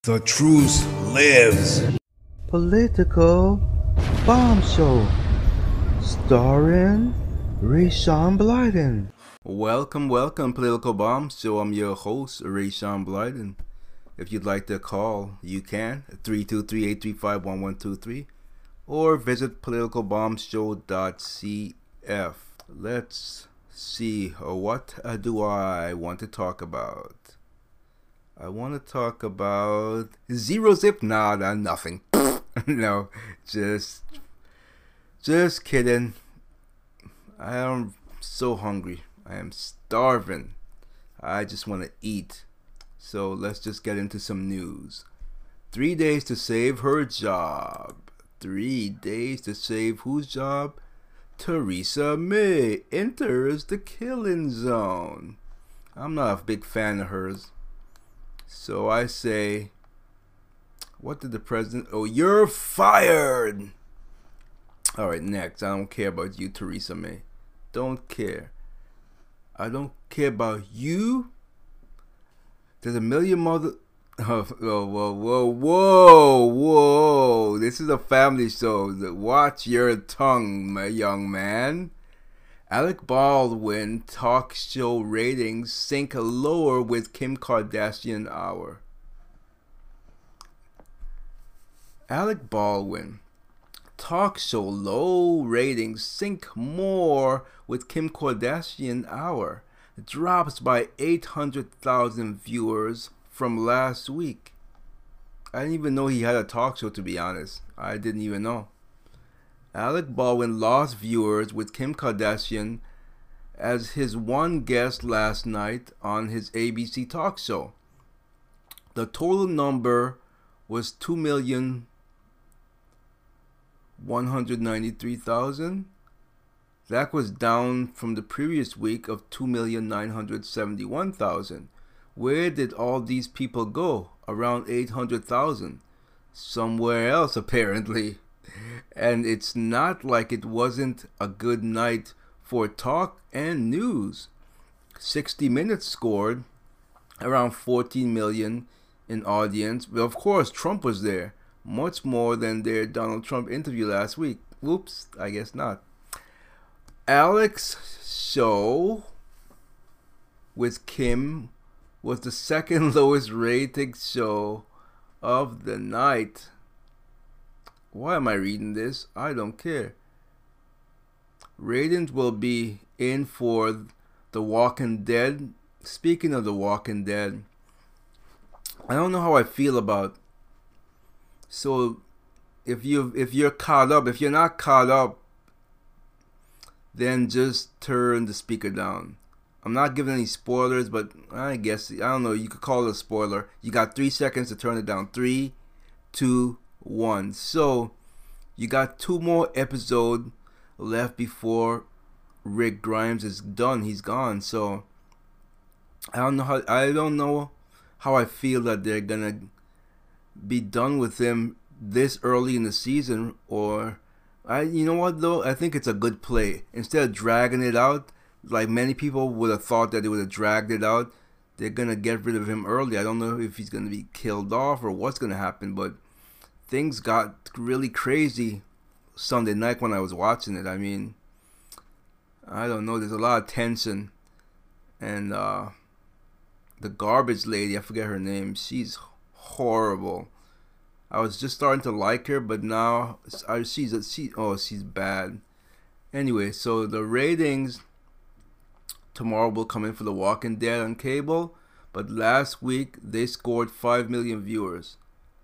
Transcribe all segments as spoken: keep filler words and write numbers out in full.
The truth lives. Political Bomb Show, starring Rayshawn Blyden. Welcome, welcome, Political Bomb Show. I'm your host, Rayshawn Blyden. If you'd like to call, you can, three two three, eight three five, one one two three, or visit political bomb show dot c f. Let's see, uh, what uh, do I want to talk about? I want to talk about Zero Zip. Nah, nah nothing. no, just, just kidding. I am so hungry. I am starving. I just want to eat. So let's just get into some news. Three days to save her job. Three days to save whose job? Theresa May enters the killing zone. I'm not a big fan of hers. So I say, what did the president? Oh, you're fired. All right, next. I don't care about you, Theresa May. Don't care. I don't care about you. There's a million mother. Oh, whoa, whoa, whoa, whoa, whoa. This is a family show. Watch your tongue, my young man. Alec Baldwin talk show ratings sink lower with Kim Kardashian hour. Alec Baldwin talk show low ratings sink more with Kim Kardashian hour. Drops by eight hundred thousand viewers from last week. I didn't even know he had a talk show, to be honest. I didn't even know. Alec Baldwin lost viewers with Kim Kardashian as his one guest last night on his A B C talk show. The total number was two million one hundred ninety-three thousand. That was down from the previous week of two million nine hundred seventy-one thousand. Where did all these people go? Around eight hundred thousand. Somewhere else, apparently. And it's not like it wasn't a good night for talk and news. sixty minutes scored around fourteen million in audience. But of course, Trump was there. Much more than their Donald Trump interview last week. Whoops, I guess not. Alec's show with Kim was the second lowest rated show of the night. Why am I reading this? I don't care. Ratings will be in for The Walking Dead. Speaking of The Walking Dead, I don't know how I feel about. So, if you if you're caught up, if you're not caught up, then just turn the speaker down. I'm not giving any spoilers, but I guess, I don't know, you could call it a spoiler. You got three seconds to turn it down. Three, two, one. So, you got two more episodes left before Rick Grimes is done. He's gone. So, I don't know how, I don't know how I feel that they're gonna be done with him this early in the season, or I you know what though, I think it's a good play. Instead of dragging it out like many people would have thought that they would have dragged it out, they're gonna get rid of him early. I don't know if he's gonna be killed off or what's gonna happen, but things got really crazy Sunday night when I was watching it. I mean, I don't know, there's a lot of tension, and uh the garbage lady, I forget her name, she's horrible. I was just starting to like her, but now I she's a, she oh she's bad. Anyway, so the ratings tomorrow will come in for The Walking Dead on cable, but last week they scored five million viewers.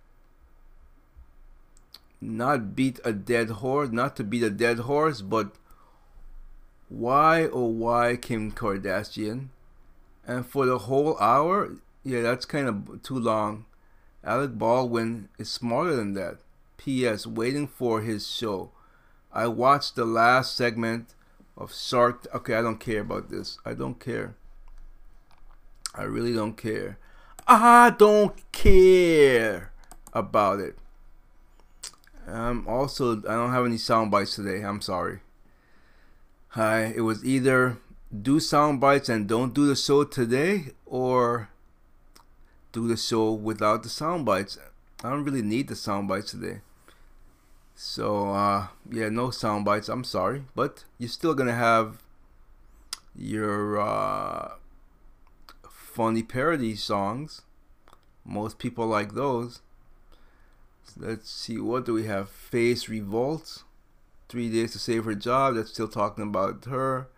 Not beat a dead horse, not to beat a dead horse, but why oh why Kim Kardashian? And for the whole hour, yeah, that's kind of too long. Alec Baldwin is smarter than that. P S. Waiting for his show. I watched the last segment of Shark. Okay, I don't care about this. I don't care. I really don't care. I don't care about it. Um. Also, I don't have any sound bites today. I'm sorry. Hi. It was either do sound bites and don't do the show today, or do the show without the sound bites. I don't really need the sound bites today. So, uh, yeah, no sound bites. I'm sorry. But you're still going to have your uh, funny parody songs. Most people like those. So let's see. What do we have? Face Revolt. Three Days to Save Her Job. That's still talking about her.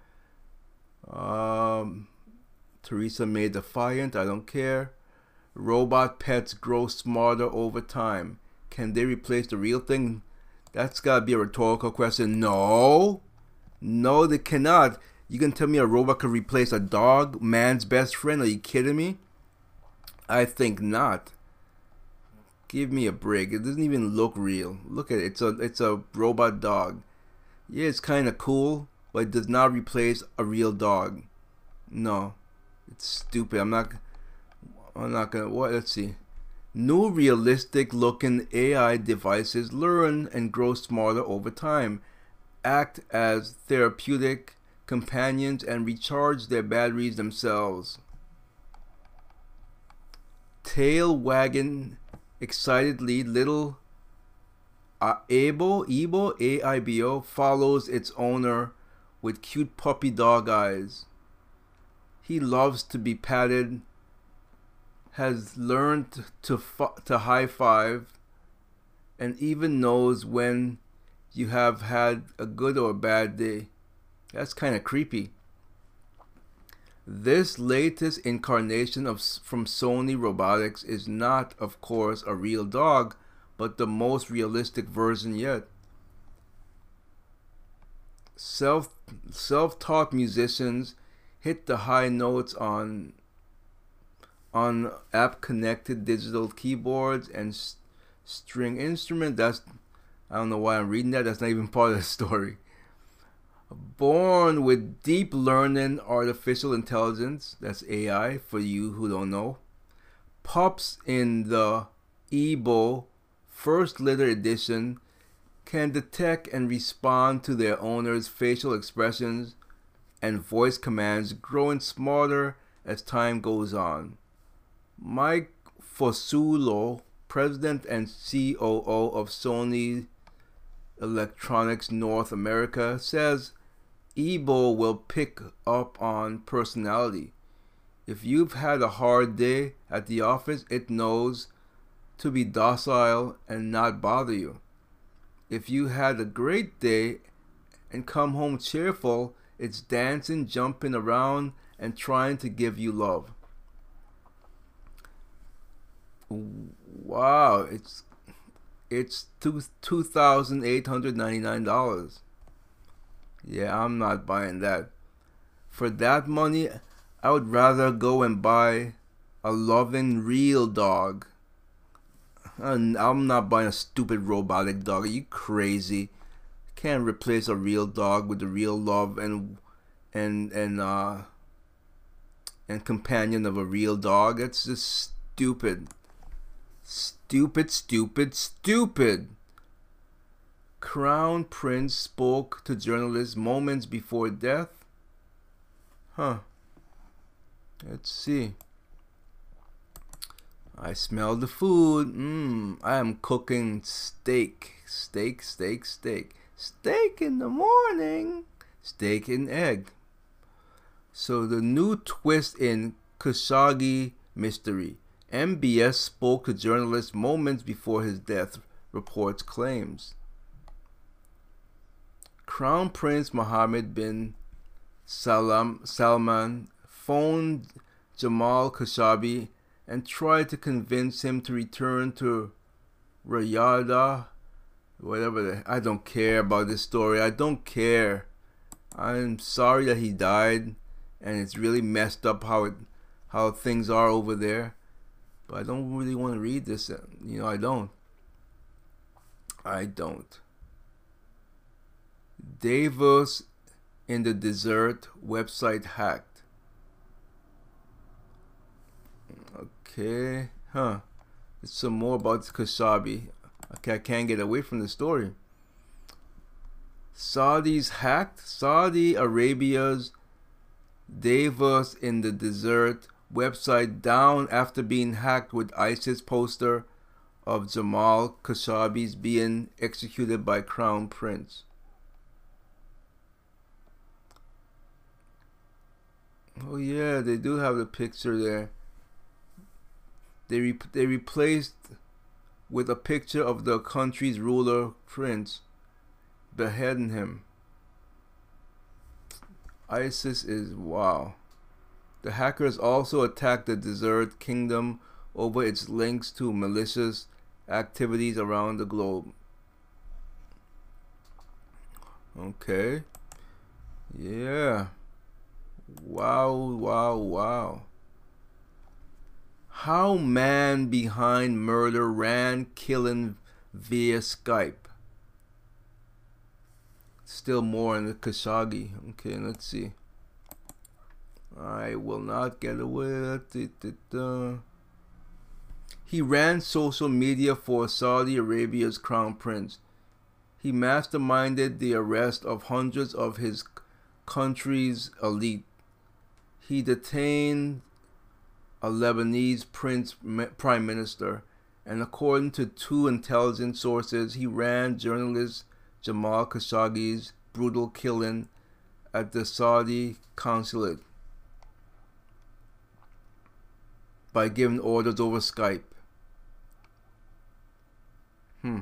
Um, Theresa May Defiant. I don't care. Robot pets grow smarter over time. Can they replace the real thing? That's gotta be a rhetorical question. No. No, they cannot. You can tell me a robot could replace a dog, man's best friend? Are you kidding me? I think not. Give me a break. It doesn't even look real. Look at it. It's a it's a robot dog. Yeah, it's kind of cool, but it does not replace a real dog. No. It's stupid. I'm not I'm not gonna what let's see. New realistic looking A I devices learn and grow smarter over time, act as therapeutic companions, and recharge their batteries themselves. Tail wagging excitedly, little uh, Aibo, Aibo, A I B O, follows its owner with cute puppy dog eyes. He loves to be patted, has learned to to high five, and even knows when you have had a good or a bad day. That's kind of creepy. This latest incarnation of from Sony Robotics is not, of course, a real dog, but the most realistic version yet. Self self-taught musicians hit the high notes on on app-connected digital keyboards and st- string instrument. That's I don't know why I'm reading that. That's not even part of the story. Born with deep learning artificial intelligence, that's A I for you who don't know, pups in the Aibo First Litter Edition can detect and respond to their owner's facial expressions and voice commands, growing smarter as time goes on. Mike Fosulo, president and C O O of Sony Electronics North America, says Aibo will pick up on personality. If you've had a hard day at the office, it knows to be docile and not bother you. If you had a great day and come home cheerful, it's dancing, jumping around, and trying to give you love. Wow, it's it's two two thousand eight hundred ninety nine dollars. Yeah, I'm not buying that. For that money, I would rather go and buy a loving real dog. And I'm not buying a stupid robotic dog. Are you crazy? Can't replace a real dog with the real love and and and uh and companion of a real dog. That's just stupid. Stupid, stupid, stupid. Crown Prince spoke to journalists moments before death. Huh. Let's see. I smell the food. Mmm. I am cooking steak. Steak, steak, steak. Steak in the morning. Steak and egg. So the new twist in Khashoggi mystery. M B S spoke to journalists moments before his death, reports claims. Crown Prince Mohammed bin Salam, Salman phoned Jamal Khashoggi and tried to convince him to return to Riyadh, whatever. The, I don't care about this story. I don't care. I'm sorry that he died, and it's really messed up how it, how things are over there. But I don't really want to read this. You know, I don't. I don't. Davos in the desert, website hacked. Okay, huh. There's some more about Khashoggi. Okay, I can't get away from the story. Saudis hacked. Saudi Arabia's Davos in the desert website down after being hacked with ISIS poster of Jamal Khashoggi being executed by Crown Prince. Oh yeah, they do have the picture there. They re they replaced with a picture of the country's ruler, Prince, beheading him. ISIS is wow. The hackers also attacked the Desert Kingdom over its links to malicious activities around the globe. Okay. Yeah. Wow, wow, wow. How man behind murder ran killing via Skype. Still more in the Khashoggi. Okay, let's see. I will not get away. He ran social media for Saudi Arabia's crown prince. He masterminded the arrest of hundreds of his country's elite. He detained a Lebanese prince prime minister, and according to two intelligence sources, he ran journalist Jamal Khashoggi's brutal killing at the Saudi consulate by giving orders over Skype. Hmm.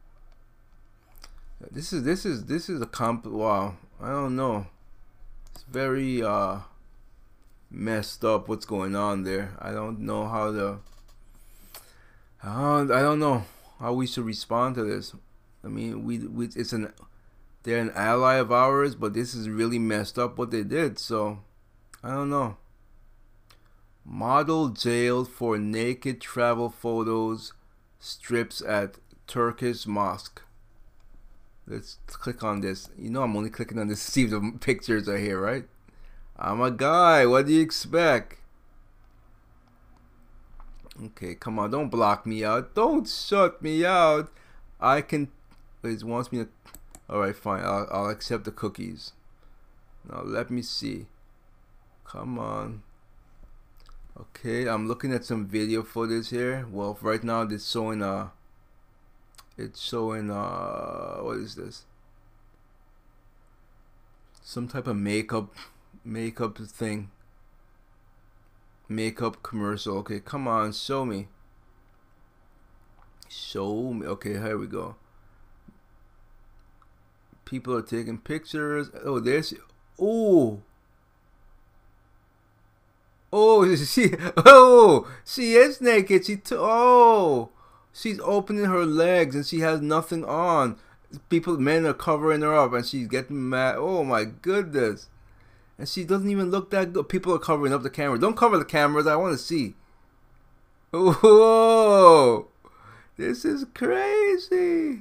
This is this is this is a comp. Wow. I don't know. It's very uh messed up. What's going on there? I don't know how to. Uh, I don't know how we should respond to this. I mean, we, we it's an they're an ally of ours, but this is really messed up what they did. So I don't know. Model jailed for naked travel photos, strips at Turkish mosque. Let's click on this. You know I'm only clicking on this to see if the pictures are here, right? I'm a guy. What do you expect? Okay, come on. Don't block me out. Don't shut me out. I can... It wants me to... Alright, fine. I'll, I'll accept the cookies. Now, let me see. Come on. Okay, I'm looking at some video footage here. Well, right now it's showing... Uh, it's showing... Uh, what is this? Some type of makeup... Makeup thing. Makeup commercial. Okay, come on, show me. Show me. Okay, here we go. People are taking pictures. Oh, there's. Oh. Oh, she. Oh, she is naked. She. T oh, she's opening her legs and she has nothing on. People, men are covering her up and she's getting mad. Oh my goodness. And she doesn't even look that good. People are covering up the camera. Don't cover the cameras. I want to see. Whoa. This is crazy.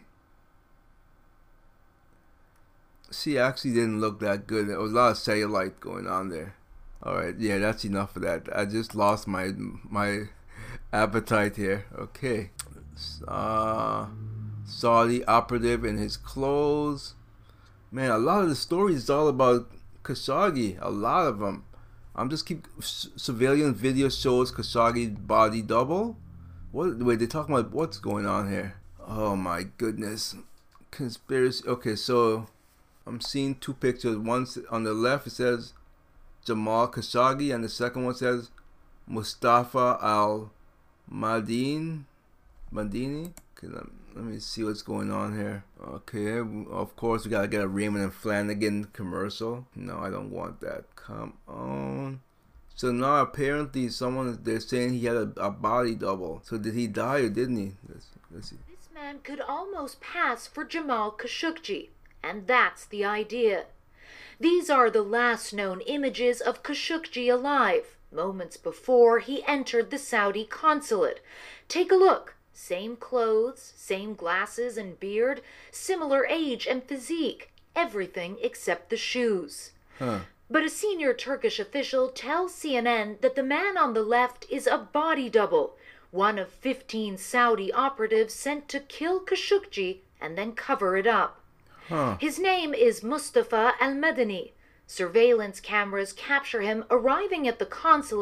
She actually didn't look that good. There was a lot of cellulite going on there. Alright, yeah, that's enough of that. I just lost my my appetite here. Okay. Uh, Saudi operative in his clothes. Man, a lot of the stories is all about Khashoggi, a lot of them. I'm just keep civilian video shows Khashoggi's body double. What? Wait, they're talking about what's going on here? Oh my goodness, conspiracy. Okay, so I'm seeing two pictures. One on the left it says Jamal Khashoggi, and the second one says Mustafa Al Madini. Madini. Okay, let, let me see what's going on here. Okay, of course we gotta get a Raymond and Flanagan commercial. No, I don't want that. Come on. So now apparently someone, they're saying he had a, a body double. So did he die or didn't he? Let's, let's see. This man could almost pass for Jamal Khashoggi, and that's the idea. These are the last known images of Khashoggi alive, moments before he entered the Saudi consulate. Take a look. Same clothes, same glasses and beard, similar age and physique, everything except the shoes. Huh. But a senior Turkish official tells C N N that the man on the left is a body double, one of fifteen Saudi operatives sent to kill Khashoggi and then cover it up. Huh. His name is Mustafa Al Madini. Surveillance cameras capture him arriving at the consulate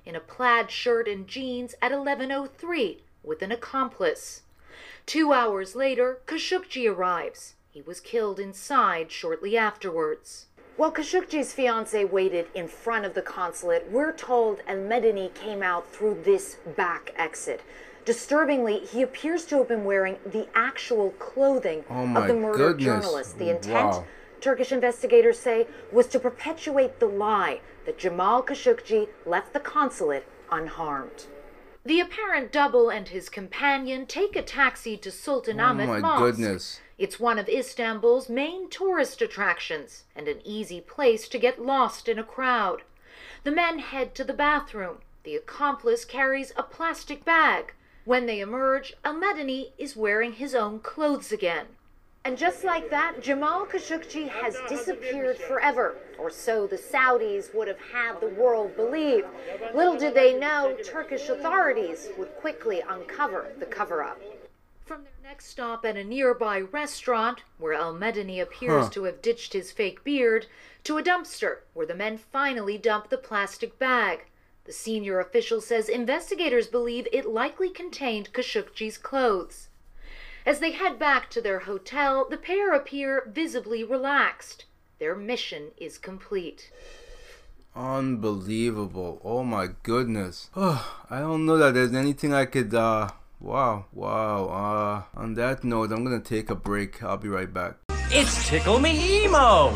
in a plaid shirt and jeans at eleven oh three with an accomplice. Two hours later, Khashoggi arrives. He was killed inside shortly afterwards. While Khashoggi's fiancée waited in front of the consulate, we're told Al-Madani came out through this back exit. Disturbingly, he appears to have been wearing the actual clothing oh of the murdered goodness. journalist. The intent, wow. Turkish investigators say, was to perpetuate the lie that Jamal Khashoggi left the consulate unharmed. The apparent double and his companion take a taxi to Sultanahmet Oh my Mosque. goodness. It's one of Istanbul's main tourist attractions and an easy place to get lost in a crowd. The men head to the bathroom. The accomplice carries a plastic bag. When they emerge, Al-Madani is wearing his own clothes again. And just like that, Jamal Khashoggi has disappeared forever, or so the Saudis would have had the world believe. Little did they know Turkish authorities would quickly uncover the cover-up. From their next stop at a nearby restaurant, where Al-Madani appears Huh. to have ditched his fake beard, to a dumpster, where the men finally dump the plastic bag. The senior official says investigators believe it likely contained Khashoggi's clothes. As they head back to their hotel, the pair appear visibly relaxed. Their mission is complete. Unbelievable. Oh my goodness. Oh, I don't know that there's anything I could, uh, wow, wow. Uh, on that note, I'm gonna take a break. I'll be right back. It's Tickle Me Emo!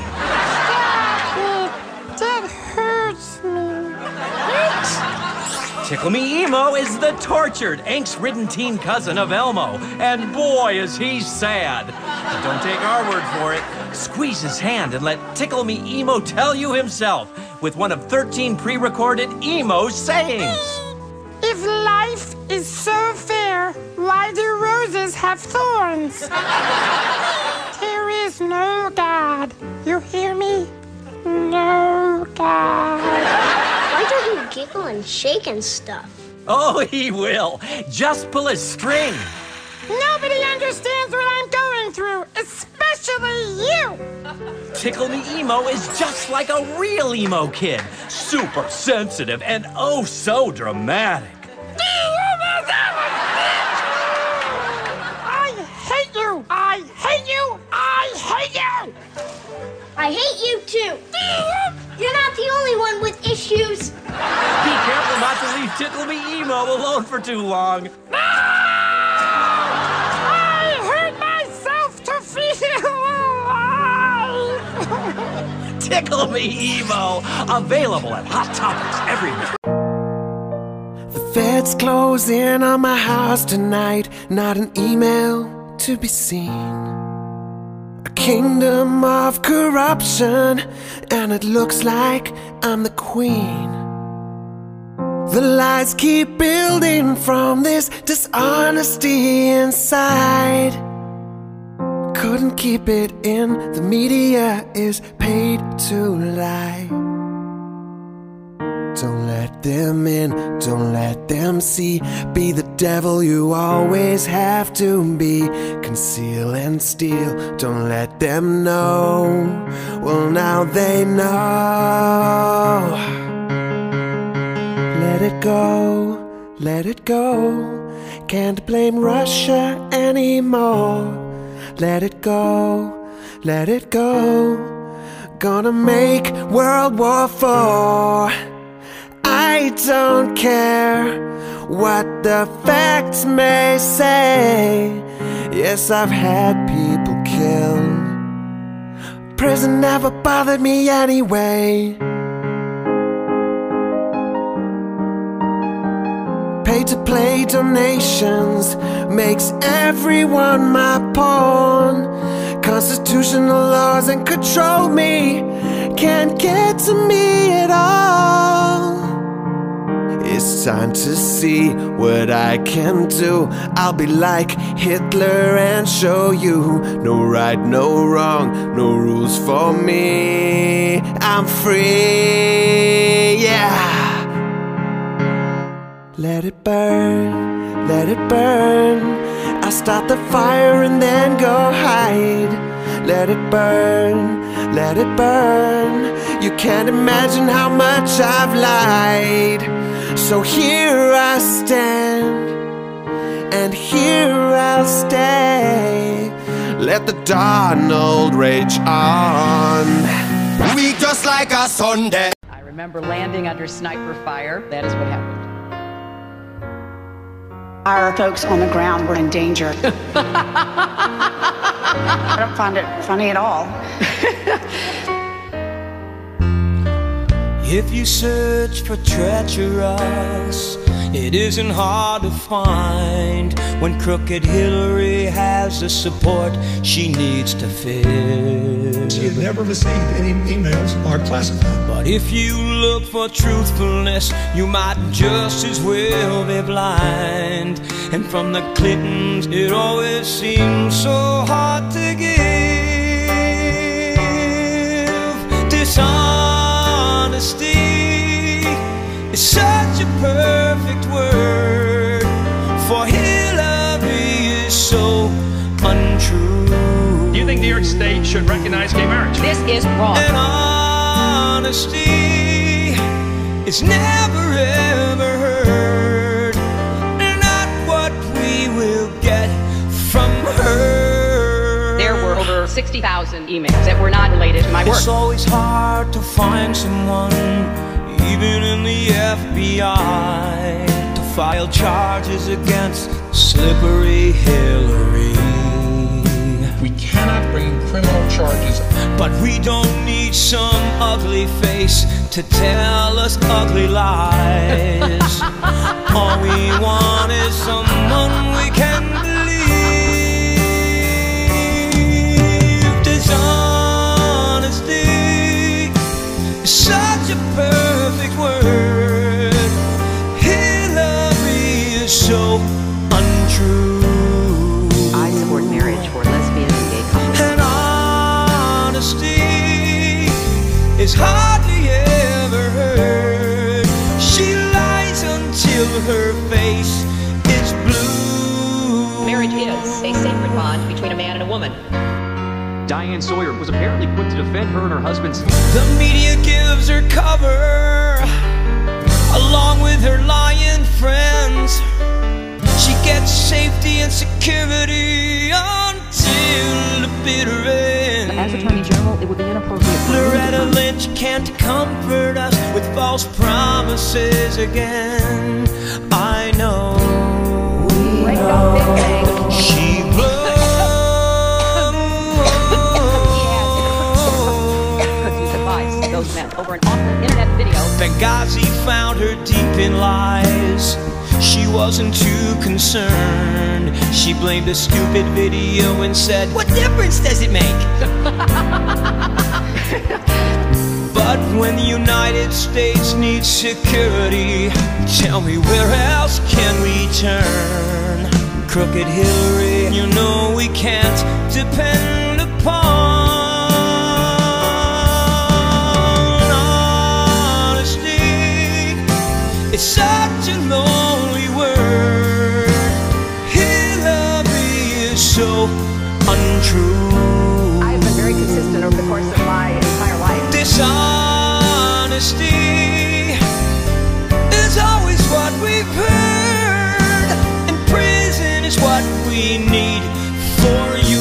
That hurts me. Tickle Me Emo is the tortured, angst-ridden teen cousin of Elmo, and boy is he sad. But don't take our word for it. Squeeze his hand and let Tickle Me Emo tell you himself with one of thirteen pre-recorded emo sayings. If life is so fair, why do roses have thorns? There is no God. You hear me? No God. Why don't you giggle and shake and stuff? Oh, he will. Just pull a string. Nobody understands what I'm going through, especially you. Tickle Me Emo is just like a real emo kid. Super sensitive and oh so dramatic. I hate you. I hate you. I hate you. I hate you too. You're not the only one with issues. Be careful not to leave Tickle Me Emo alone for too long. I hurt myself to feel alive. Tickle Me Emo, available at Hot Topics everywhere. The feds close in on my house tonight. Not an email to be seen. A kingdom of corruption, and it looks like I'm the queen. The lies keep building from this dishonesty inside. Couldn't keep it in, the media is paid to lie. Don't let them in, don't let them see. Be the devil you always have to be. Conceal and steal, don't let them know. Well, now they know. Let it go, let it go. Can't blame Russia anymore. Let it go, let it go. Gonna make World War Four. I don't care what the facts may say. Yes, I've had people killed. Prison never bothered me anyway. Pay-to-play donations makes everyone my pawn. Constitutional laws and control me can't get to me at all. It's time to see what I can do. I'll be like Hitler and show you no right, no wrong, no rules for me. I'm free, yeah. Let it burn, let it burn. I'll start the fire and then go hide. Let it burn, let it burn. You can't imagine how much I've lied. So here I stand, and here I'll stay. Let the Donald rage on. We just like a Sunday. I remember landing under sniper fire. That is what happened. Our folks on the ground were in danger. I don't find it funny at all. If you search for treacherous, it isn't hard to find when crooked Hillary has the support she needs to fill. She had never received any emails or classified. But if you look for truthfulness, you might just as well be blind. And from the Clintons, it always seems so hard to give. Dishonesty is such a perfect word, for Hillary is so untrue. Do you think New York State should recognize gay marriage? This is wrong. And honesty is never ever heard, not what we will get from her. There were over sixty thousand emails that were not related to my work. It's always hard to find someone, even in the F B I, to file charges against slippery Hillary. We cannot bring criminal charges. But we don't need some ugly face to tell us ugly lies. All we want is someone we can believe. Dishonesty is such a perfect word. Hillary is so untrue. I support marriage for lesbian and gay couples. And honesty is hardly ever heard. She lies until her face is blue. Marriage is a sacred bond between a man and a woman. Diane Sawyer was apparently put to defend her and her husband's. The media gives her cover, along with her lying friends. She gets safety and security until the bitter end. As Attorney General, it would be inappropriate for Loretta Lynch can't comfort us with false promises again. I know. We know. She blows. Those men over an awful internet video. Benghazi found her deep in lies. She wasn't too concerned. She blamed a stupid video and said, "What difference does it make?" But when the United States needs security, tell me where else can we turn? Crooked Hillary, you know we can't depend upon. It's such a lonely word. Hillary is so untrue. I have been very consistent over the course of my entire life. Dishonesty is always what we've heard, and prison is what we need for you.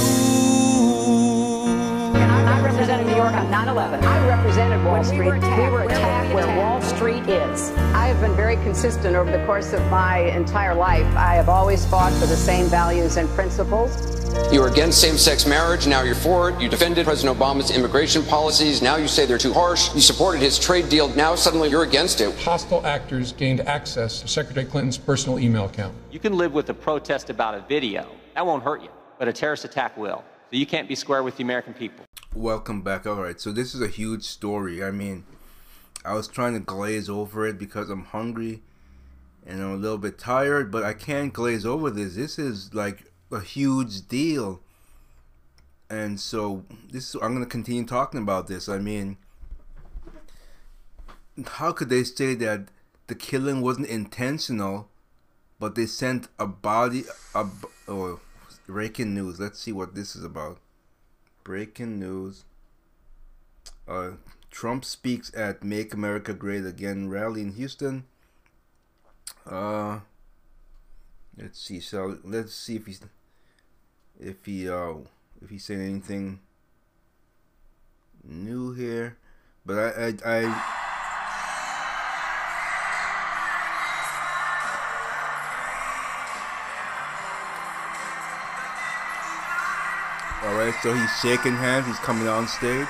And I'm not representing New York on nine eleven. I represented Wall Street. We were attacked, we were attacked where, where Wall Street is. I have been very consistent over the course of my entire life. I have always fought for the same values and principles. You were against same-sex marriage, now you're for it. You defended President Obama's immigration policies, now you say they're too harsh. You supported his trade deal, now suddenly you're against it. Hostile actors gained access to Secretary Clinton's personal email account. You can live with a protest about a video. That won't hurt you, but a terrorist attack will. So you can't be square with the American people. Welcome back. All right, so this is a huge story. I mean, I was trying to glaze over it because I'm hungry and I'm a little bit tired, but I can't glaze over this. This is like a huge deal. And so this I'm going to continue talking about this. I mean, how could they say that the killing wasn't intentional, but they sent a body a, oh, breaking news. Let's see what this is about. Breaking news. Uh Trump speaks at Make America Great Again rally in Houston. Uh, let's see. So let's see if he's if he uh if he's saying anything new here. But I I. I Alright, so he's shaking hands, he's coming on stage.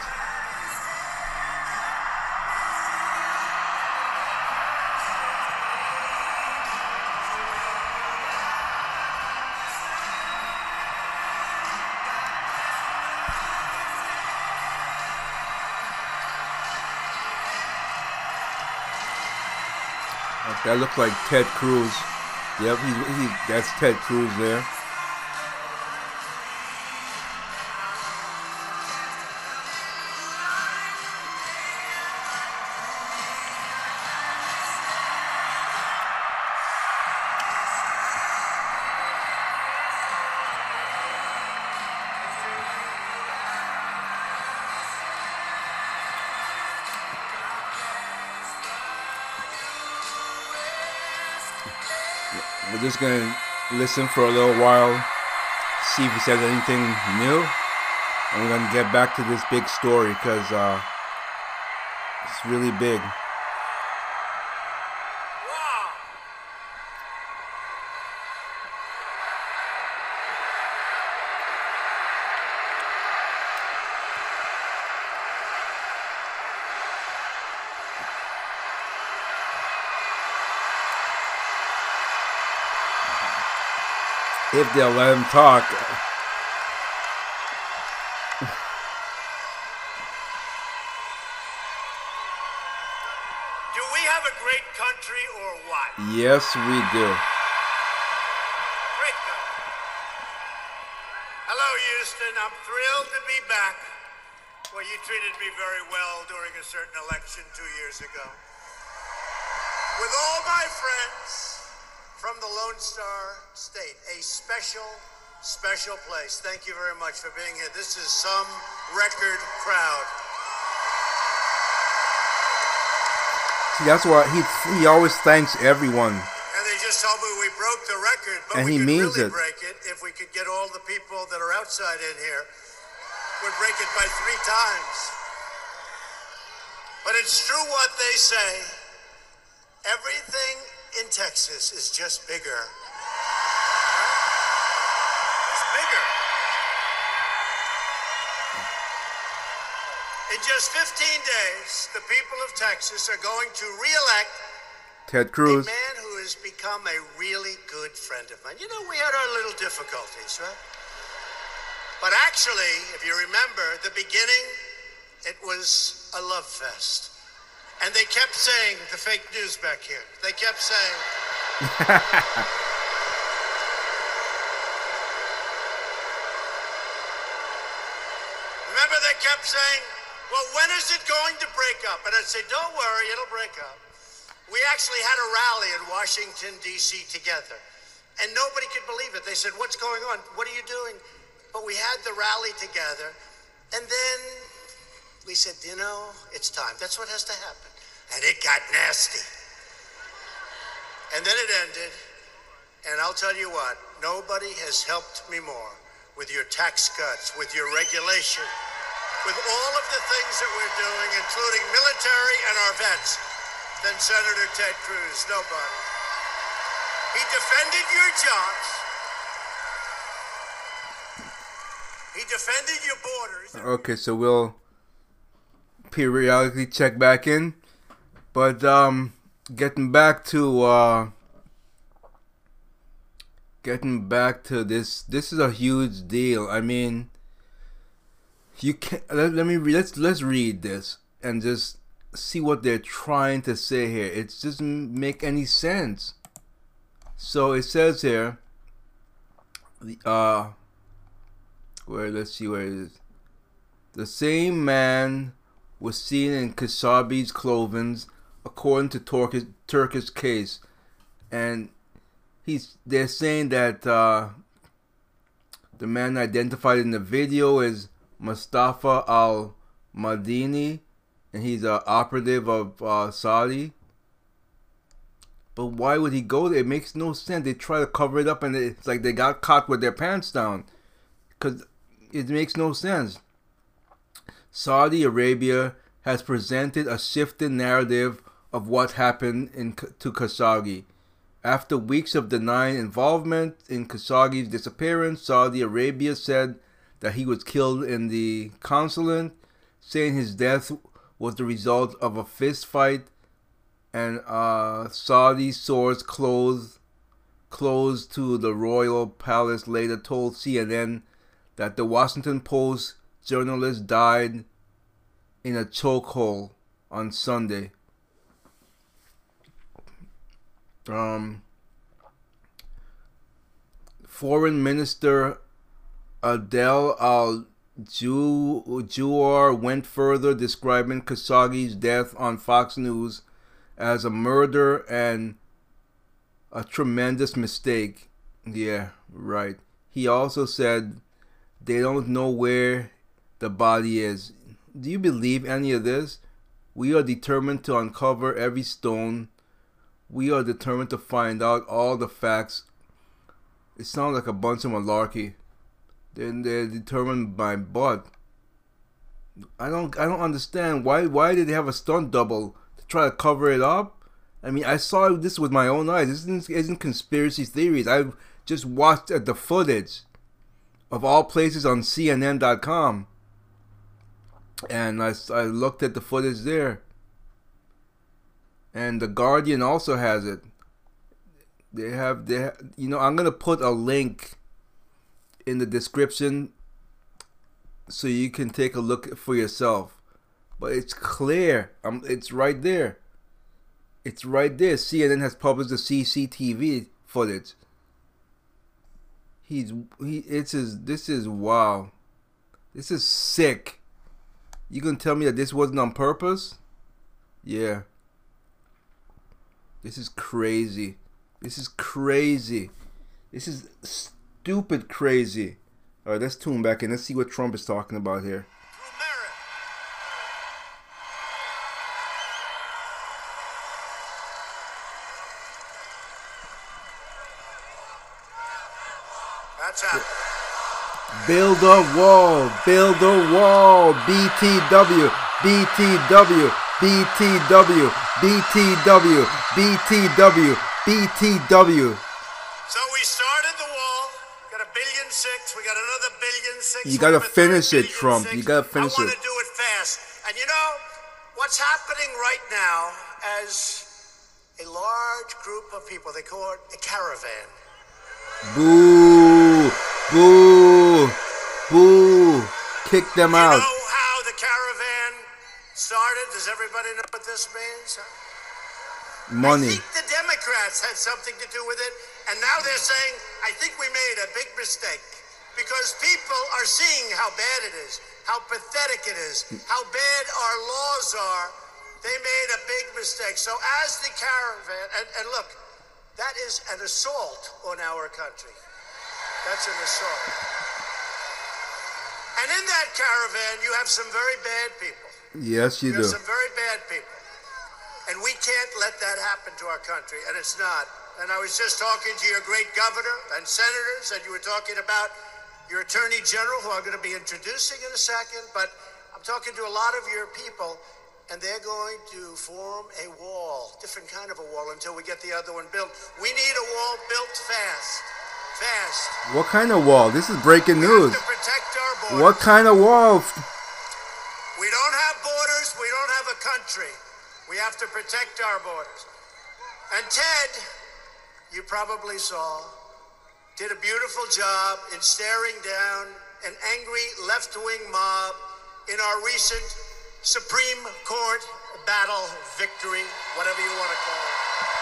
That looks like Ted Cruz. Yep, he's, he, that's Ted Cruz there. We're just gonna listen for a little while, see if he says anything new, and we're gonna get back to this big story because uh, it's really big. If they'll let him talk. Do we have a great country or what? Yes, we do. Great country. Hello, Houston. I'm thrilled to be back. Well, you treated me very well during a certain election two years ago. With all my friends from the Lone Star State, a special, special place. Thank you very much for being here. This is some record crowd. See, that's why he he always thanks everyone. And they just told me we broke the record, but And we he could means really it. break it if we could get all the people that are outside in here. Would break it by three times. But it's true what they say. Everything in Texas is just bigger. It's bigger. In just fifteen days, the people of Texas are going to re-elect Ted Cruz. a man who has become a really good friend of mine. You know, we had our little difficulties, right? But actually, if you remember, the beginning, it was a love fest. And they kept saying, the fake news back here, they kept saying, remember they kept saying, well, when is it going to break up? And I'd say, don't worry, it'll break up. We actually had a rally in Washington, D C together. And nobody could believe it. They said, what's going on? What are you doing? But we had the rally together. And then we said, you know, it's time. That's what has to happen. And it got nasty. And then it ended. And I'll tell you what, nobody has helped me more with your tax cuts, with your regulation, with all of the things that we're doing, including military and our vets, than Senator Ted Cruz. Nobody. He defended your jobs. He defended your borders. Okay, so we'll periodically check back in. But um getting back to uh getting back to this this is a huge deal. I mean, you can let, let me read, let's let's read this and just see what they're trying to say here. It doesn't make any sense. So it says here, the uh where let's see where it is. The same man was seen in Kasabi's clothing, according to Turkish Turkish case, and he's they're saying that uh, the man identified in the video is Mustafa Al Madini, and he's an operative of uh, Saudi. But why would he go there? It makes no sense. They try to cover it up, and it's like they got caught with their pants down. Because it makes no sense. Saudi Arabia has presented a shifting narrative of what happened in, to Khashoggi. After weeks of denying involvement in Khashoggi's disappearance, Saudi Arabia said that he was killed in the consulate, saying his death was the result of a fist fight. And uh, Saudi source close, close to the royal palace later told C N N that the Washington Post journalist died in a chokehold on Sunday. Um, Foreign Minister Adel Al-Juar went further, describing Khashoggi's death on Fox News as a murder and a tremendous mistake. Yeah, right. He also said they don't know where the body is. Do you believe any of this? We are determined to uncover every stone. We are determined to find out all the facts. It sounds like a bunch of malarkey. Then they're determined by what? I don't I don't understand. Why why did they have a stunt double to try to cover it up? I mean, I saw this with my own eyes. This isn't, isn't conspiracy theories. I just watched the footage of all places on C N N dot com. And I, I looked at the footage there. And The Guardian also has it. They have, they have, you know, I'm going to put a link in the description so you can take a look for yourself. But it's clear. Um, it's right there. It's right there. C N N has published the C C T V footage. He's he. It's his. This is wow. This is sick. You gonna tell me that this wasn't on purpose? Yeah. This is crazy. This is crazy. This is stupid crazy. All right, let's tune back in. Let's see what Trump is talking about here. That's happening. Build a wall, build a wall, B T W, B T W, B T W, B T W, B T W, B T W. So we started the wall, got a billion six, we got another billion six. You gotta finish it, Trump. You gotta finish it. I want to do it fast. And you know, what's happening right now as a large group of people, they call it a caravan. Boo! Boo! Boo! Kick them out. You know how the caravan started? Does everybody know what this means? Money. I think the Democrats had something to do with it, and now they're saying, I think we made a big mistake. Because people are seeing how bad it is, how pathetic it is, how bad our laws are. They made a big mistake. So as the caravan, and, and look, that is an assault on our country. That's an assault. And in that caravan, you have some very bad people. Yes, you, you do. have some very bad people. And we can't let that happen to our country, and it's not. And I was just talking to your great governor and senators, and you were talking about your attorney general, who I'm going to be introducing in a second, but I'm talking to a lot of your people, and they're going to form a wall, different kind of a wall, until we get the other one built. We need a wall built fast. Fast. What kind of wall? This is breaking we news. Have to protect our borders. What kind of wall? We don't have borders. We don't have a country. We have to protect our borders. And Ted, you probably saw, did a beautiful job in staring down an angry left-wing mob in our recent Supreme Court battle victory, whatever you want to call it.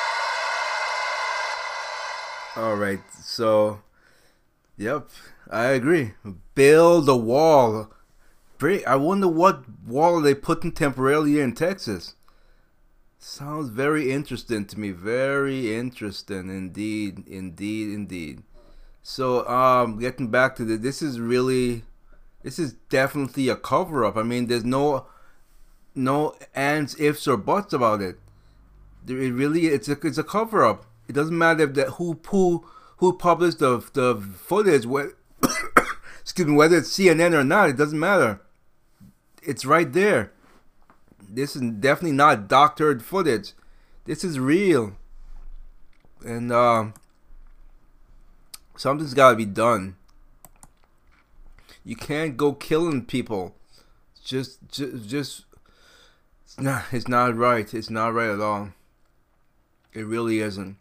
All right, so, yep, I agree. Build a wall. I wonder what wall they putting temporarily here in Texas. Sounds very interesting to me. Very interesting indeed, indeed, indeed. So, um, getting back to this, this is really, this is definitely a cover-up. I mean, there's no, no ands, ifs, or buts about it. It really it's a it's a cover up. It doesn't matter if that who who who published the the footage. What excuse me, whether it's C N N or not, it doesn't matter. It's right there. This is definitely not doctored footage. This is real, and um, something's got to be done. You can't go killing people. Just, just, just. It's not. It's not right. It's not right at all. It really isn't.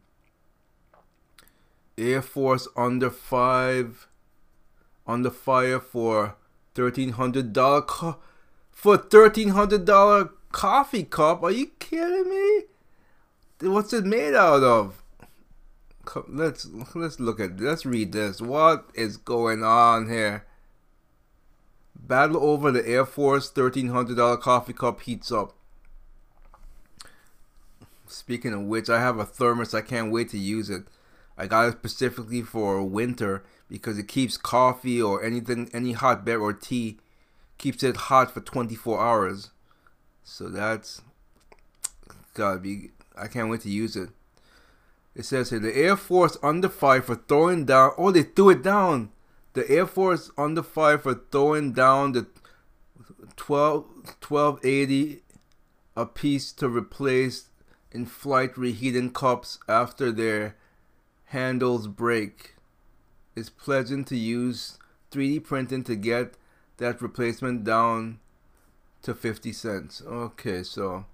Air Force under five, under fire for thirteen hundred dollar co- for thirteen hundred dollar coffee cup. Are you kidding me? What's it made out of? Let's let's look at. Let's read this. What is going on here? Battle over the Air Force thirteen hundred dollar coffee cup heats up. Speaking of which, I have a thermos. I can't wait to use it. I got it specifically for winter because it keeps coffee or anything, any hot beverage or tea, keeps it hot for twenty-four hours. So that's gotta be. I can't wait to use it. It says here the Air Force under fire for throwing down. Oh, they threw it down. The Air Force under fire for throwing down the twelve twelve eighty a piece to replace in-flight reheating cups after their handles break. It's pleasant to use three D printing to get that replacement down to fifty cents. Okay, so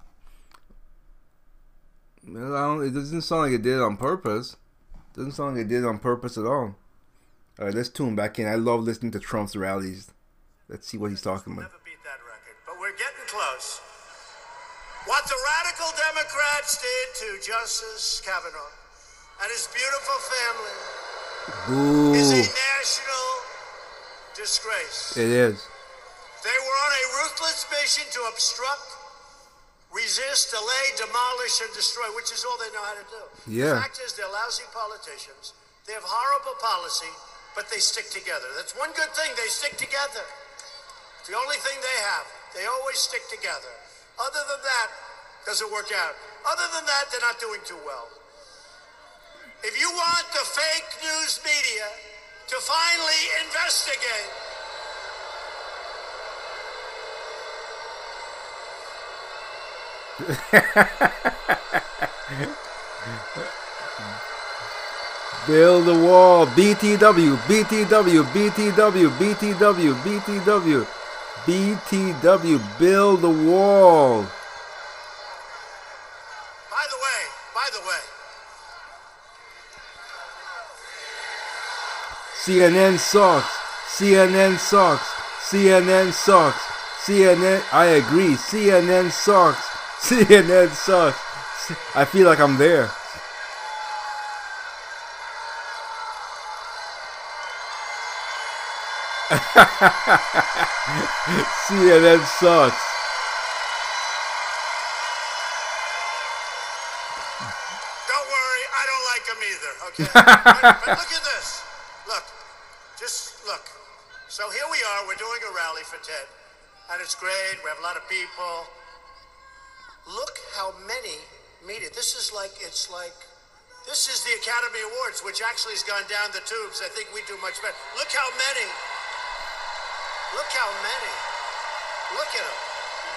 well, I don't, it doesn't sound like it did it on purpose. It doesn't sound like it did it on purpose at all. All right, let's tune back in. I love listening to Trump's rallies. Let's see what he's talking about. Never beat that record, but we're getting close. What the radical Democrats did to Justice Kavanaugh and his beautiful family Ooh. is a national disgrace. It is. They were on a ruthless mission to obstruct, resist, delay, demolish, and destroy, which is all they know how to do. Yeah. The fact is, they're lousy politicians. They have horrible policy, but they stick together. That's one good thing. They stick together. It's the only thing they have. They always stick together. Other than that, doesn't work out. Other than that, they're not doing too well. If you want the fake news media to finally investigate, Build the wall. B T W, B T W, B T W, B T W, B T W, B T W, build the wall. By the way, by the way, C N N sucks. C N N sucks. C N N sucks. C N N, I agree. C N N sucks. C N N sucks. I feel like I'm there. C N N sucks. don't worry, I don't like them either, okay? but, but look at this. Look, just look. So here we are, we're doing a rally for Ted, and it's great, we have a lot of people. Look how many media. This is like, it's like, this is the Academy Awards, which actually has gone down the tubes. I think we do much better. Look how many. Look how many. Look at them.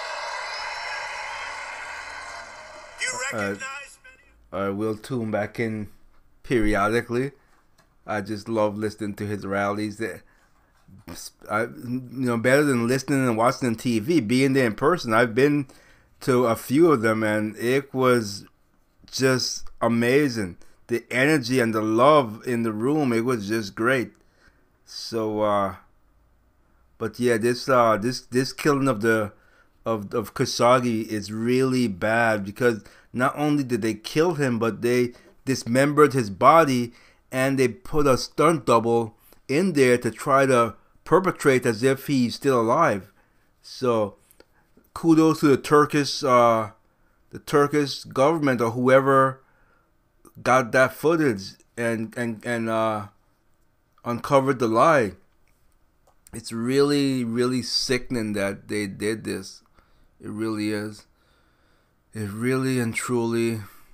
Do you recognize uh, many? I will tune back in periodically. I just love listening to his rallies. That I, you know, better than listening and watching on T V, being there in person. I've been to a few of them, and it was just amazing. The energy and the love in the room, it was just great. So, uh, but yeah, this uh, this this killing of the of of Khashoggi is really bad, because not only did they kill him, but they dismembered his body, and they put a stunt double in there to try to perpetrate as if he's still alive. So kudos to the Turkish uh, the Turkish government or whoever got that footage and and and uh, uncovered the lie. It's really, really sickening that they did this. It really is. It really and truly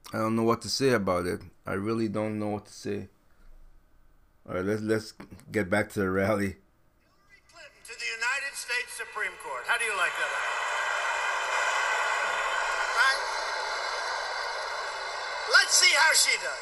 I don't know what to say about it. I really don't know what to say. All right, let's let's get back to the rally. Hillary Clinton to the United States Supreme Court. How do you like that? Right? Let's see how she does.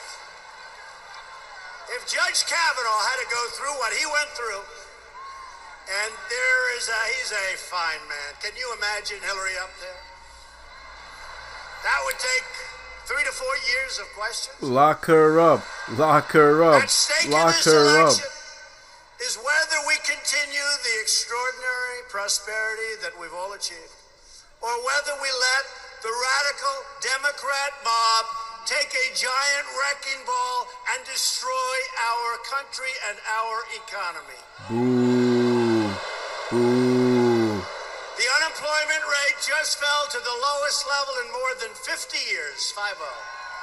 If Judge Kavanaugh had to go through what he went through, and there is a, he's a fine man. Can you imagine Hillary up there? That would take three to four years of questions. Lock her up. Lock her up. At stake Lock in this her up. election is whether we continue the extraordinary prosperity that we've all achieved, or whether we let the radical Democrat mob take a giant wrecking ball and destroy our country and our economy. Boo. Boo. The unemployment rate just fell to the lowest level in more than fifty years, five oh.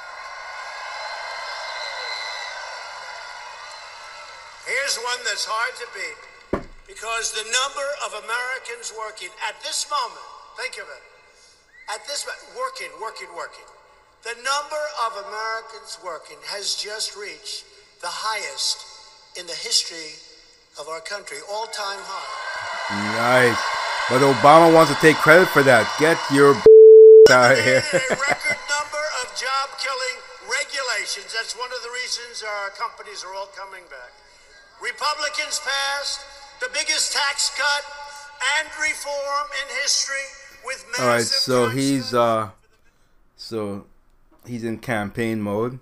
Here's one that's hard to beat, because the number of Americans working at this moment, think of it, at this moment, working, working, working, the number of Americans working has just reached the highest in the history of our country, all-time high. Nice. But Obama wants to take credit for that. Get your out of here. A record number of job-killing regulations. That's one of the reasons our companies are all coming back. Republicans passed the biggest tax cut and reform in history with massive... All right, so he's uh, so he's in campaign mode,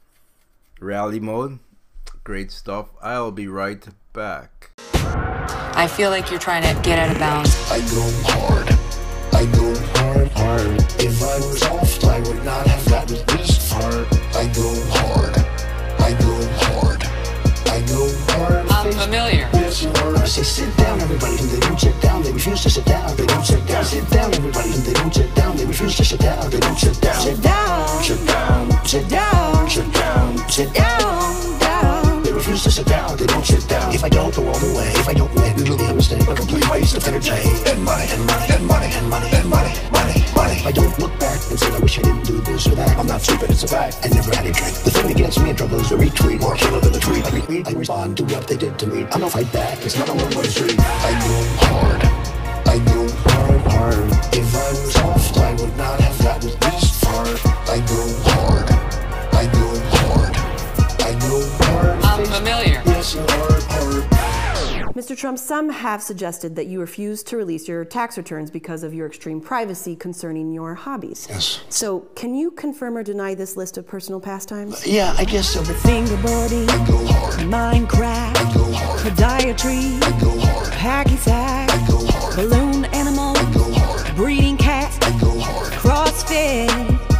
rally mode. Great stuff. I'll be right back. I feel like you're trying to get out of bounds. I go hard. I go hard, hard. If I was soft, I would not have gotten this far. I go hard. I go hard. I go hard. I'm familiar. Yes, you are. I say sit down, everybody, and they don't sit down. They refuse to sit down. They don't sit down. Sit down, everybody, and they don't sit down. They refuse to sit down. They don't sit down. Sit down. Sit down. Sit down. Sit down. Sit down. Down. They refuse to sit down. They don't sit down. If I don't go all the way, if I don't win, it'll be a mistake. A complete waste of energy and money and money and money and money and money, money, money. I don't look back and say I wish I didn't do this or that. I'm not stupid. It's a fact. I never had a drink. The thing against me in trouble is a retweet. More killer than a tweet. I retweet. I respond to what they did to me. I don't fight back. It's not a one-way street. I go hard. I go hard, hard. If I was soft, I would not have gotten this far. I go hard. I go hard. I go hard. I'm familiar. Yes, you are hard. Mister Trump, some have suggested that you refused to release your tax returns because of your extreme privacy concerning your hobbies. Yes. So, can you confirm or deny this list of personal pastimes? Yeah, I guess so. Fingerboarding, I go hard. Minecraft, I go hard. podiatry, I go hard. hacky sack, I go hard. balloon animal, I go hard. breeding cats, I go hard. CrossFit,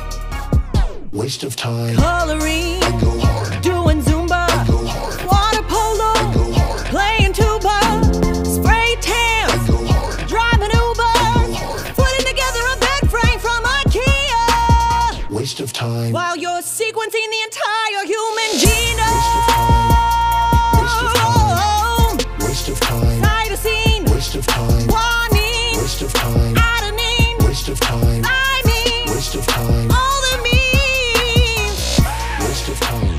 Waste of time. coloring, I go hard. doing Zumba, I go hard. water polo, I go hard. playing tuba, spray tan, I go hard. driving Uber, I go hard. putting together a bed frame from IKEA, Waste of time. while you're sequencing the entire human genome. Waste of time. Cytosine, Waste of time. guanine, Waste of time. adenine, Waste of time. thymine, Waste of time. all the means. Waste of time.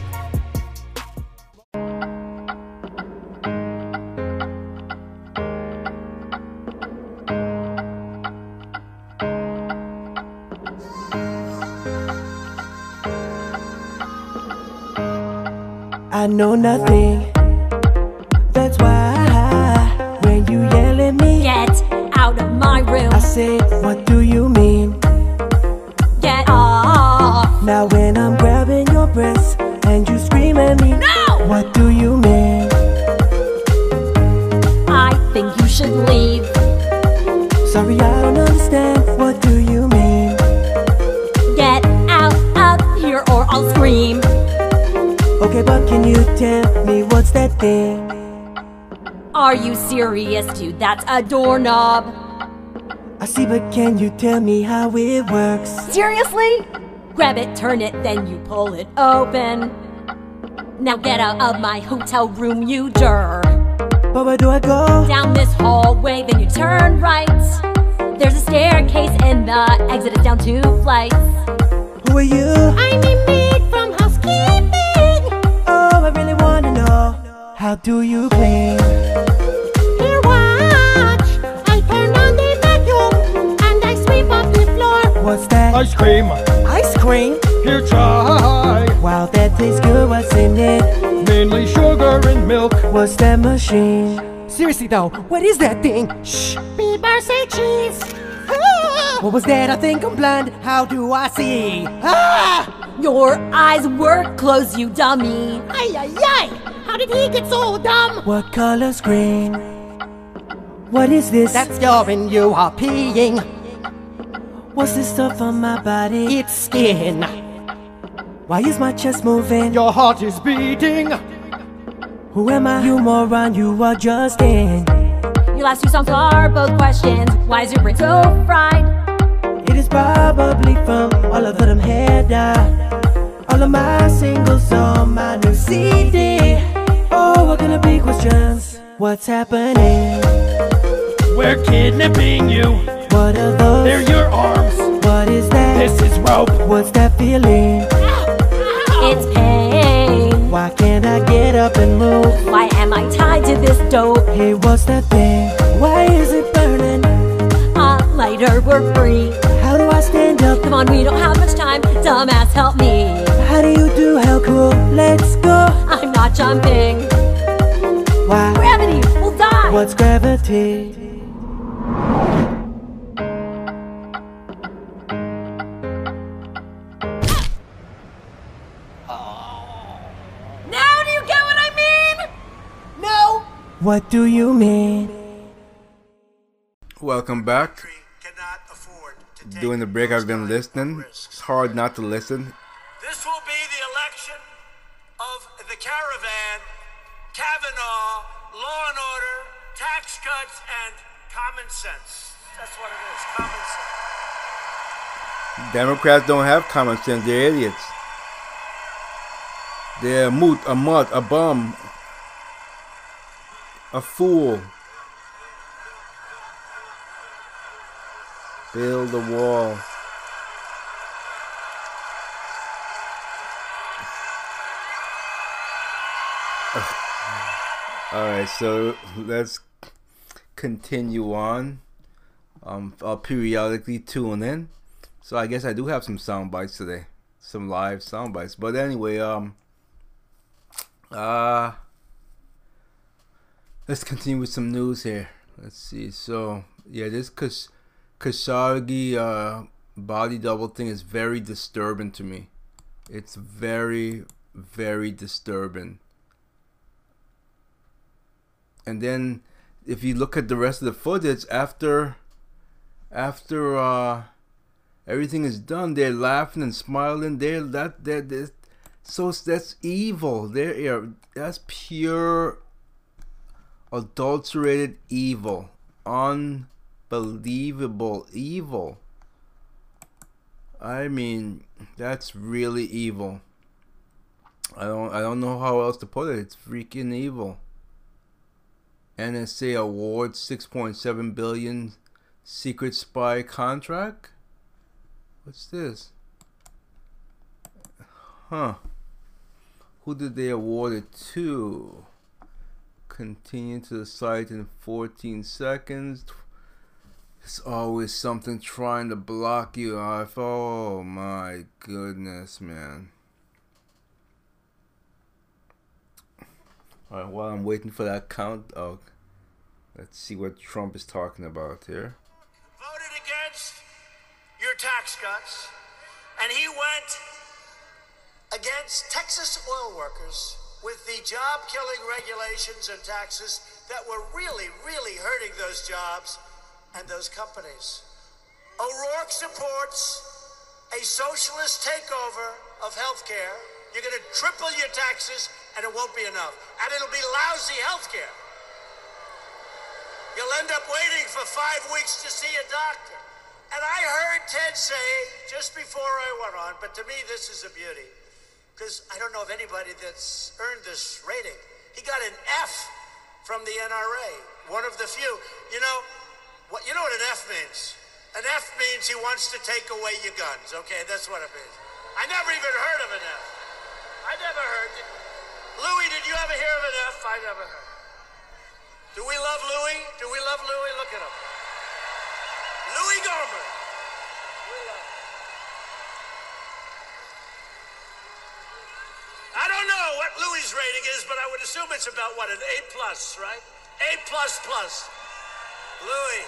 I know nothing. That's why when you yell at me, Get out of my room. I say, what do you mean? Get off. Now when I'm grabbing your breasts and you scream at me, No! what do you mean? I think you should leave. Sorry, I don't understand. What do you mean? Get out of here or I'll scream. Okay, but can you tell me what's that thing? Are you serious, dude? That's a doorknob. I see, but can you tell me how it works? Seriously? Grab it, turn it, then you pull it open. Now get out of my hotel room, you jerk. But where do I go? Down this hallway, then you turn right. There's a staircase and the exit is down two flights. Who are you? I'm a maid from housekeeping. Oh, I really wanna know, how do you clean? Here, watch. I turn on the vacuum and I sweep up the floor. What's that? Ice cream. Ice cream? Here, try. Wow, that tastes good. What's in it? Mainly sugar and milk. What's that machine? Seriously though, what is that thing? Shh. Bieber say cheese. What was that? I think I'm blind. How do I see? Ah! Your eyes were closed, you dummy. Ay, ay, ay. How did he get so dumb? What color's green? What is this? That's urine, you are peeing. What's this stuff on my body? It's skin. Why is my chest moving? Your heart is beating. Who am I? You moron, you are just in. Your last two songs are both questions. Why is your brain so fried? It is probably from all of them head dye. All of my singles on my new C D. Oh, what gonna be questions? What's happening? We're kidnapping you. What are those? They're your arms. What is that? This is rope. What's that feeling? It's pain. Why can't I get up and move? Why am I tied to this dope? Hey, what's that thing? Why is it burning? A lighter, we're free. How do I stand up? Come on, we don't have much time. Dumbass, help me. How do you do? How cool? Let's go. I'm not jumping. Why? Gravity, we'll die. What's gravity? Now do you get what I mean? No. What do you mean? Welcome back. During the break, I've been listening. It's hard not to listen. This will be the election of the caravan, Kavanaugh, law and order, tax cuts, and common sense. That's what it is, common sense. Democrats don't have common sense. They're idiots. They're a moot, a mutt, a bum, a fool. Build a wall. Alright, so let's continue on. Um, I'll periodically tune in. So I guess I do have some sound bites today. Some live sound bites. But anyway, um uh let's continue with some news here. Let's see. So yeah, this Kash- Khashoggi uh body double thing is very disturbing to me. It's very, very disturbing. And then if you look at the rest of the footage after after uh everything is done, they're laughing and smiling. They're that that that so that's evil. They're that's pure adulterated evil. Unbelievable evil. I mean, that's really evil. I don't I don't know how else to put it. It's freaking evil. N S A awards six point seven billion secret spy contract. What's this? Huh. Who did they award it to? Continue to the site in fourteen seconds. It's always something trying to block you off. Oh my goodness, man. Alright, while I'm waiting for that count, oh, let's see what Trump is talking about here. Voted against your tax cuts, and he went against Texas oil workers with the job-killing regulations and taxes that were really, really hurting those jobs and those companies. O'Rourke supports a socialist takeover of healthcare. You're going to triple your taxes, and it won't be enough. And it'll be lousy healthcare. You'll end up waiting for five weeks to see a doctor. And I heard Ted say, just before I went on, but to me this is a beauty, because I don't know of anybody that's earned this rating. He got an F from the N R A, one of the few. You know what, you know what an F means? An F means he wants to take away your guns, okay? That's what it means. I never even heard of an F. I never heard. Louis, did you ever hear of an F? I never heard. Do we love Louis? Do we love Louis? Look at him. Louis Gohmert. We love him. I don't know what Louis' rating is, but I would assume it's about, what, an A plus, right? A plus plus. Louis.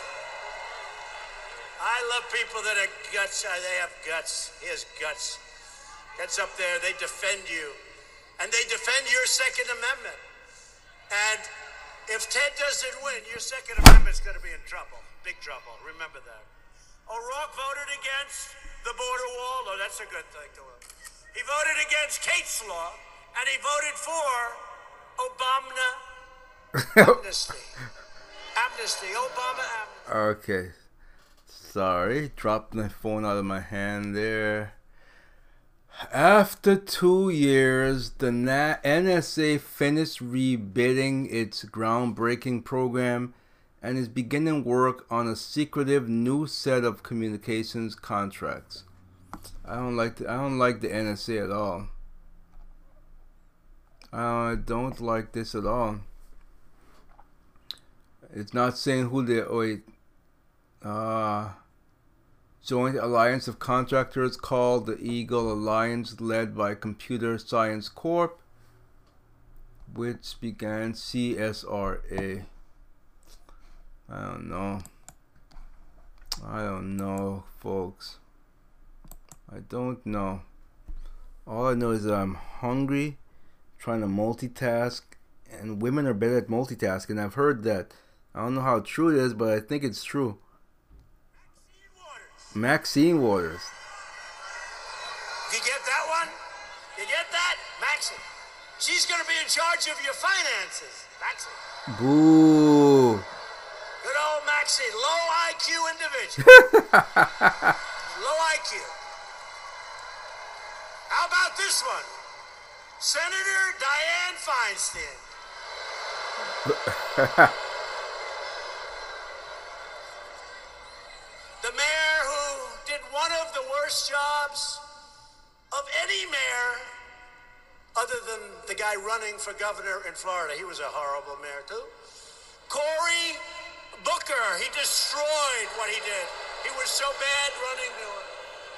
I love people that are guts. They have guts. He has guts. Gets up there. They defend you. And they defend your Second Amendment. And if Ted doesn't win, your Second Amendment's going to be in trouble. Big trouble. Remember that. O'Rourke voted against the border wall. Oh, that's a good thing to him. He voted against Kate's law, and he voted for Obama amnesty. Amnesty. Obama amnesty. Okay. Sorry. Dropped my phone out of my hand there. After two years, the N S A finished rebidding its groundbreaking program and is beginning work on a secretive new set of communications contracts. I don't like the, I don't like the N S A at all. I don't like this at all. It's not saying who they. Oh wait. Uh, Joint Alliance of Contractors called the Eagle Alliance, led by Computer Science Corp, which began C S R A. I don't know. I don't know, folks. I don't know. All I know is that I'm hungry, trying to multitask, and women are better at multitasking. I've heard that. I don't know how true it is, but I think it's true. Maxine Waters. You get that one? You get that? Maxine. She's going to be in charge of your finances. Maxine. Boo. Good old Maxine. Low I Q individual. Low I Q. How about this one? Senator Dianne Feinstein. The mayor who did one of the worst jobs of any mayor other than the guy running for governor in Florida. He was a horrible mayor too. Cory Booker, he destroyed what he did. He was so bad running New York.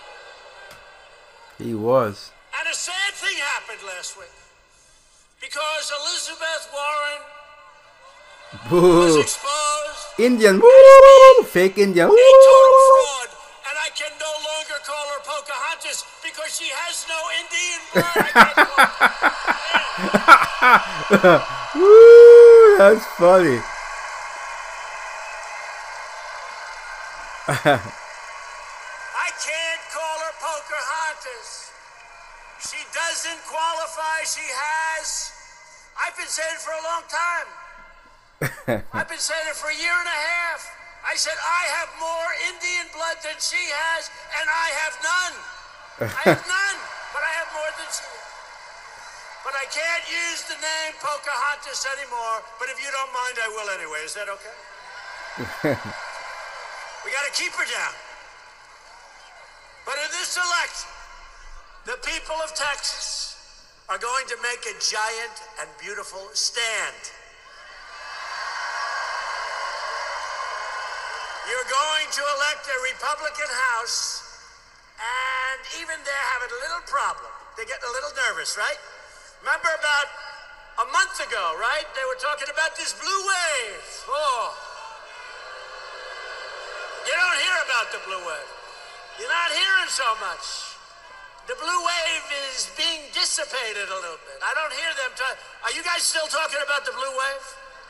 He was. And a sad thing happened last week because Elizabeth Warren Boo. was exposed. Indian. Woo. Fake Indian. Woo. A total fraud. And I can no longer call her Pocahontas because she has no Indian blood. Woo. That's funny. I can't call her Pocahontas. She doesn't qualify. She has. I've been saying it for a long time. I've been saying it for a year and a half. I said, I have more Indian blood than she has, and I have none. I have none, but I have more than she has. But I can't use the name Pocahontas anymore, but if you don't mind, I will anyway. Is that okay? We got to keep her down. But in this election, the people of Texas are going to make a giant and beautiful stand. You're going to elect a Republican House, and even they're having a little problem. They're getting a little nervous, right? Remember about a month ago, right? They were talking about this blue wave. Oh. You don't hear about the blue wave. You're not hearing so much. The blue wave is being dissipated a little bit. I don't hear them talk. Are you guys still talking about the blue wave?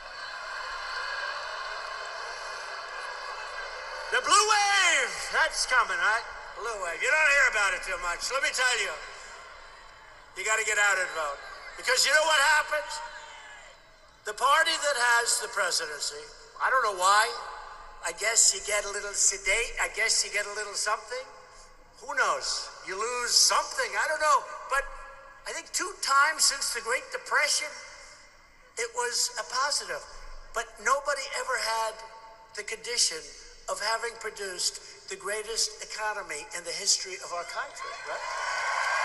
The blue wave, that's coming, right? Blue wave. You don't hear about it too much. Let me tell you, you got to get out and vote. Because you know what happens? The party that has the presidency, I don't know why. I guess you get a little sedate. I guess you get a little something. Who knows? You lose something. I don't know. But I think two times since the Great Depression, it was a positive. But nobody ever had the condition of having produced the greatest economy in the history of our country, right?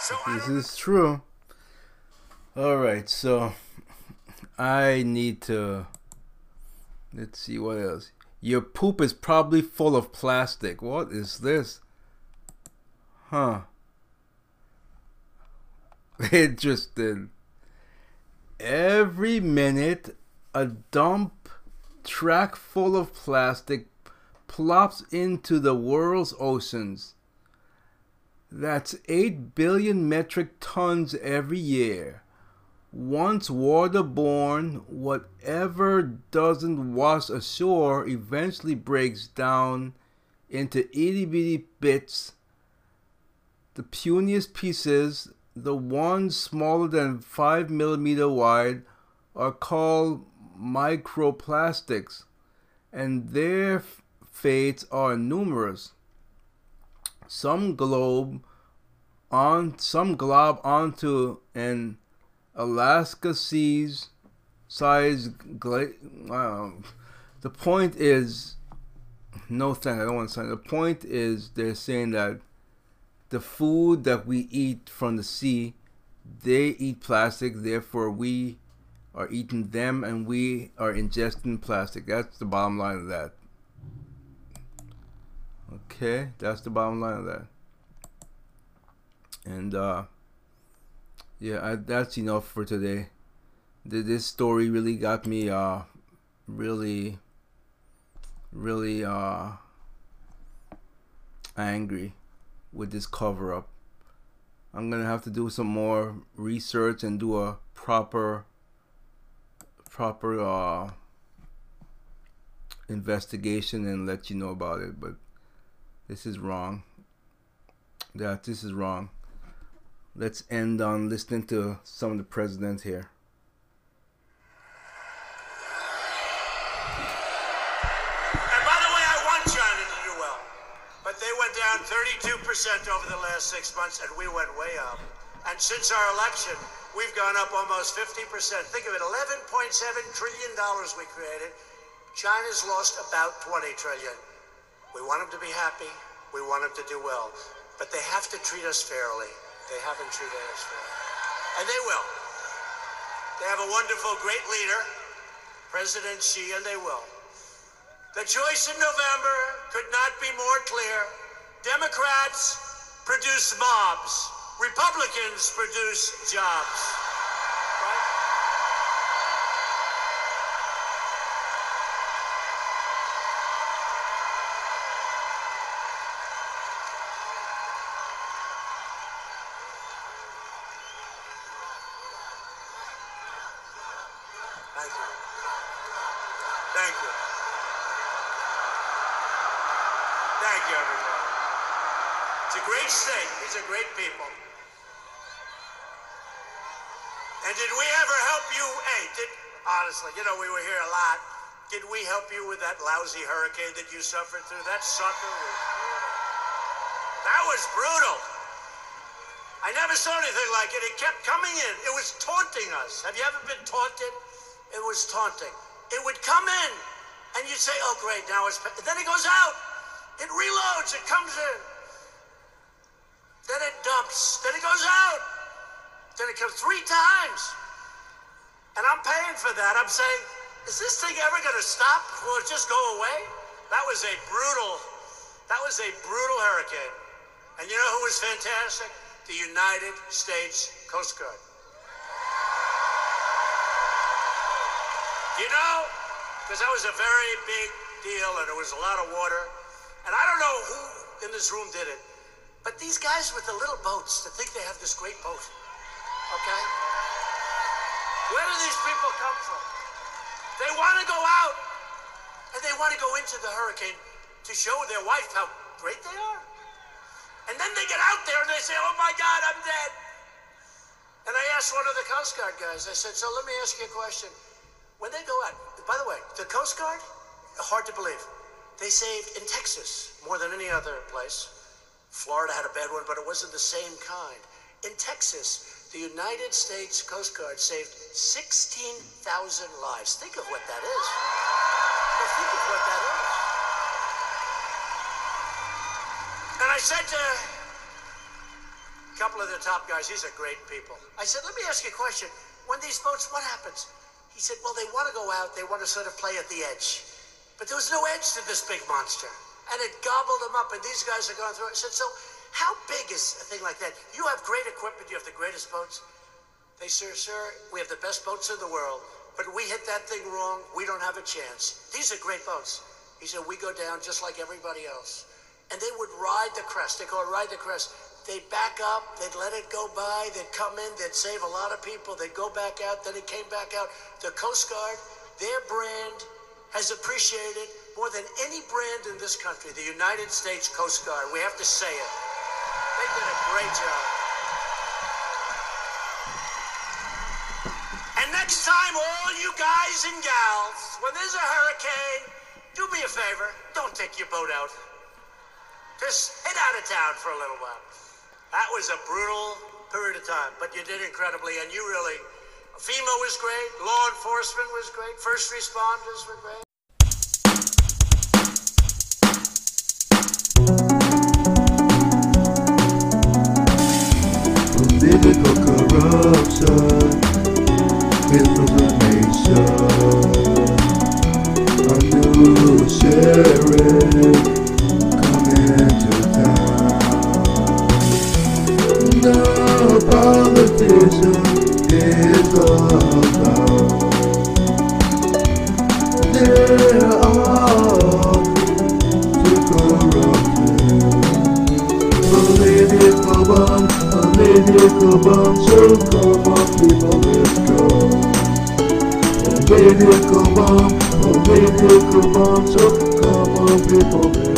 This is true. Alright, so I need to, let's see what else. Your poop is probably full of plastic. What is this? Huh. Interesting. Every minute, a dump truck full of plastic plops into the world's oceans. That's eight billion metric tons every year. Once waterborne, whatever doesn't wash ashore eventually breaks down into itty bitty bits. The puniest pieces, the ones smaller than five millimeter wide, are called microplastics, and their fates are numerous. Some globe on some glob onto an Alaska seas size gla- wow. The point is, no thanks, I don't want to say. The point is, they're saying that the food that we eat from the sea, they eat plastic, therefore we are eating them and we are ingesting plastic. That's the bottom line of that. Okay, that's the bottom line of that. And uh yeah, I, that's enough for today. This story really got me uh really really uh angry with this cover up. I'm gonna have to do some more research and do a proper proper uh investigation and let you know about it, but this is wrong. That this is wrong. Let's end on listening to some of the presidents here. And by the way, I want China to do well. But they went down thirty-two percent over the last six months, and we went way up. And since our election, we've gone up almost fifty percent. Think of it, eleven point seven trillion dollars we created. China's lost about twenty trillion dollars. We want them to be happy. We want them to do well. But they have to treat us fairly. They haven't treated us fairly. And they will. They have a wonderful, great leader, President Xi, and they will. The choice in November could not be more clear. Democrats produce mobs. Republicans produce jobs. Right? Thank you. Thank you. Thank you, everybody. It's a great state. These are great people. And did we ever help you? Hey, did, honestly, you know, we were here a lot. Did we help you with that lousy hurricane that you suffered through? That sucker was brutal. That was brutal. I never saw anything like it. It kept coming in. It was taunting us. Have you ever been taunted? It was taunting. It would come in, and you'd say, oh, great, now it's... And then it goes out. It reloads. It comes in. Then it dumps. Then it goes out. Then it comes three times. And I'm paying for that. I'm saying, is this thing ever going to stop? Will it just go away? That was a brutal, that was a brutal hurricane. And you know who was fantastic? The United States Coast Guard. You know, because that was a very big deal and there was a lot of water. And I don't know who in this room did it, but these guys with the little boats that think they have this great boat, okay? Where do these people come from? They want to go out and they want to go into the hurricane to show their wife how great they are. And then they get out there and they say, oh my God, I'm dead. And I asked one of the Coast Guard guys, I said, so let me ask you a question. When they go out, by the way, the Coast Guard, hard to believe, they saved in Texas more than any other place. Florida had a bad one, but it wasn't the same kind. In Texas, the United States Coast Guard saved sixteen thousand lives. Think of what that is. Now think of what that is. And I said to a couple of the top guys, these are great people. I said, let me ask you a question. When these boats, what happens? He said, well, they want to go out. They want to sort of play at the edge. But there was no edge to this big monster. And it gobbled them up, and these guys are going through it. I said, so how big is a thing like that? You have great equipment. You have the greatest boats. They said, sir, we have the best boats in the world. But we hit that thing wrong. We don't have a chance. These are great boats. He said, we go down just like everybody else. And they would ride the crest. They call it ride the crest. They'd back up, they'd let it go by, they'd come in, they'd save a lot of people, they'd go back out, then it came back out. The Coast Guard, their brand has appreciated more than any brand in this country, the United States Coast Guard. We have to say it. They did a great job. And next time, all you guys and gals, when there's a hurricane, do me a favor, don't take your boat out. Just head out of town for a little while. That was a brutal period of time, but you did incredibly, and you really, FEMA was great, law enforcement was great, first responders were great. Political corruption kills the nation. A new sheriff coming to town. No politician is allowed. They're all too corrupted. Political bomb, political bomb, so come on people, let's go. Political bomb, political bomb, so come on people, let's go.